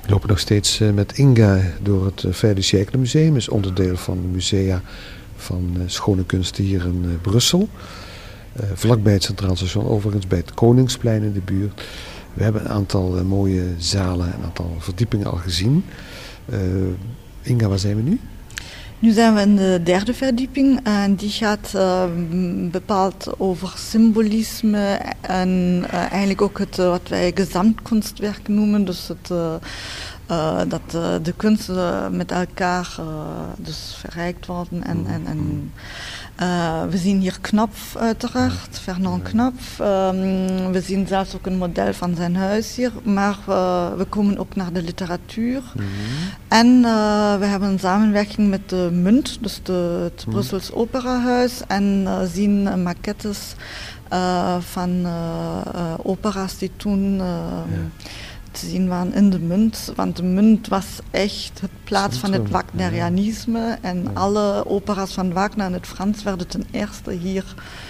We lopen nog steeds met Inga door het Fayet de Siècle Museum. Dat is onderdeel van de musea van schone kunsten hier in Brussel. Vlakbij het Centraal Station, overigens bij het Koningsplein in de buurt. We hebben een aantal mooie zalen, een aantal verdiepingen al gezien. Inga, waar zijn we nu? Nu zijn we in de derde verdieping en die gaat bepaald over symbolisme en eigenlijk ook het wat wij gezamtkunstwerk noemen. Dus dat de kunsten met elkaar dus verrijkt worden en we zien hier Knopf uiteraard, Fernand Knopf. We zien zelfs ook een model van zijn huis hier, maar we komen ook naar de literatuur. En we hebben een samenwerking met de Munt, dus het Brussels Operahuis, en zien maquettes van opera's die toen te zien waren in de Munt. Want de Munt was echt het plaats van het Wagnerianisme en alle opera's van Wagner in het Frans werden ten eerste hier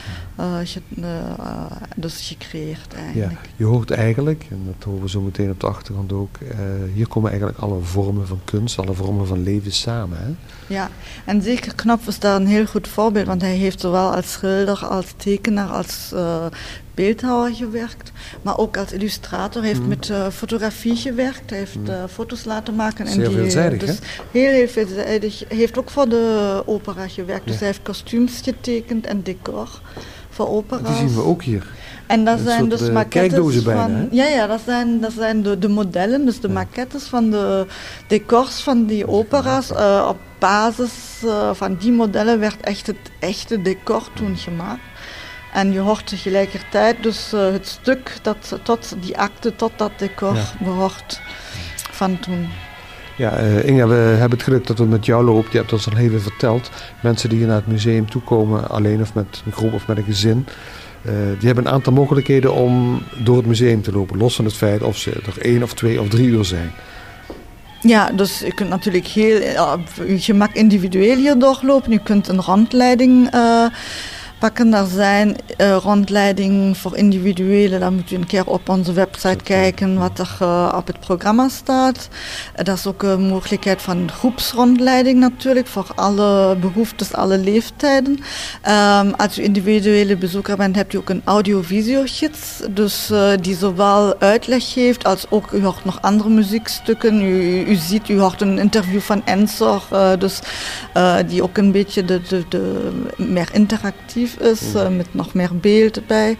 dus gecreëerd eigenlijk. Ja, je hoort eigenlijk, en dat horen we zo meteen op de achtergrond ook, hier komen eigenlijk alle vormen van kunst, alle vormen van leven samen. Hè? Ja, en zeker Knopf is daar een heel goed voorbeeld, want hij heeft zowel als schilder, als tekenaar, als beeldhouwer gewerkt, maar ook als illustrator. Hij heeft met fotografie gewerkt, hij heeft foto's laten maken. Zeer veelzijdig, dus heel veelzijdig. Hij heeft ook voor de opera gewerkt, dus hij heeft kostuums getekend en decor voor opera's. Die zien we ook hier. En dat zijn dus maquettes van... Ja, dat zijn de modellen, dus de maquettes van de decors van die opera's. Op basis van die modellen werd echt het echte decor toen gemaakt. En je hoort tegelijkertijd dus het stuk dat tot die acte, tot dat decor behoort van toen. Ja, Inga, we hebben het geluk dat we met jou lopen. Je hebt ons al heel veel verteld. Mensen die hier naar het museum toekomen, alleen of met een groep of met een gezin, die hebben een aantal mogelijkheden om door het museum te lopen. Los van het feit of ze er 1 of 2 of 3 uur zijn. Ja, dus je kunt natuurlijk heel op je gemak individueel hier doorlopen. Je kunt een rondleiding pakken. Er zijn rondleidingen voor individuele. Dan moet je een keer op onze website kijken wat er op het programma staat. Dat is ook een mogelijkheid van groepsrondleiding natuurlijk voor alle behoeftes, alle leeftijden. Als u individuele bezoeker bent, hebt u ook een audio-visio-gids. Dus die zowel uitleg geeft als ook u hoort nog andere muziekstukken. U hoort een interview van Ensor, dus die ook een beetje de meer interactief is, met nog meer beeld erbij.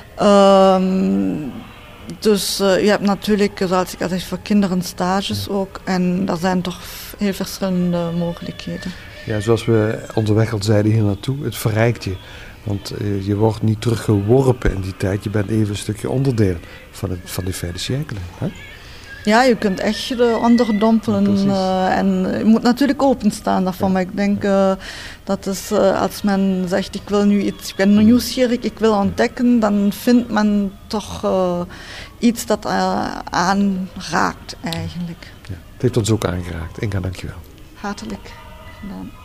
Dus je hebt natuurlijk, zoals ik al zei, voor kinderen stages ook. En er zijn toch heel verschillende mogelijkheden. Ja, zoals we onderweg al zeiden hier naartoe, het verrijkt je. Want je wordt niet teruggeworpen in die tijd. Je bent even een stukje onderdeel van de Fayet de Siècle. Hè? Ja, je kunt echt je onderdompelen en je moet natuurlijk openstaan daarvan. Maar ik denk dat is als men zegt ik wil nu iets, ik ben nieuwsgierig, ik wil ontdekken, dan vindt men toch iets dat aanraakt eigenlijk. Ja, het heeft ons ook aangeraakt. Inga, dankjewel. Hartelijk gedaan.